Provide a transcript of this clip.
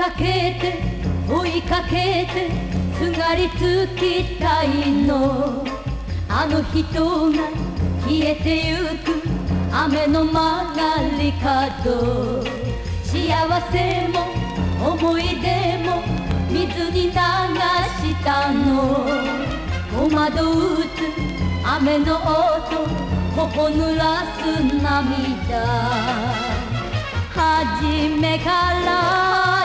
かけて追いかけてすがりつきたいの。あの人が消えてゆく雨の曲がり角。幸せも思い出も水に流したの。戸惑うつ雨の音頬濡らす涙。初めから